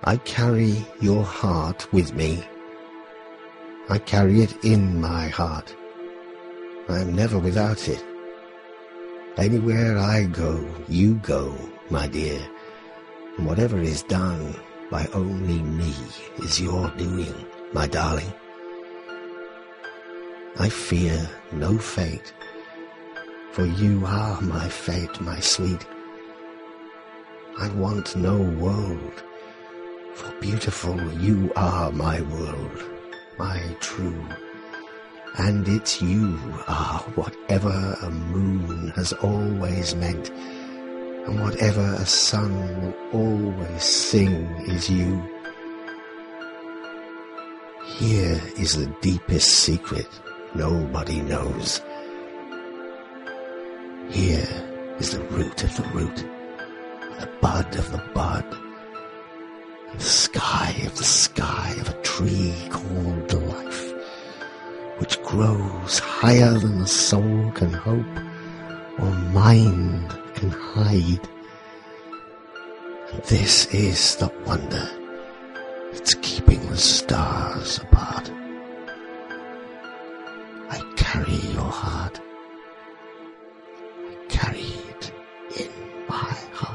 I carry your heart with me. I carry it in my heart. I am never without it. Anywhere I go, you go, my dear. And whatever is done by only me is your doing, my darling. I fear no fate, for you are my fate, my sweet. I want no world, for beautiful you are my world, my true. And it's you are whatever a moon has always meant, and whatever a sun will always sing is you. Here is the deepest secret nobody knows. Here is the root of the root, the bud of the bud, and the sky of a tree called life, which grows higher than the soul can hope or mind can hide. And this is the wonder that's keeping the stars apart. I carry your heart. I carry it in my heart.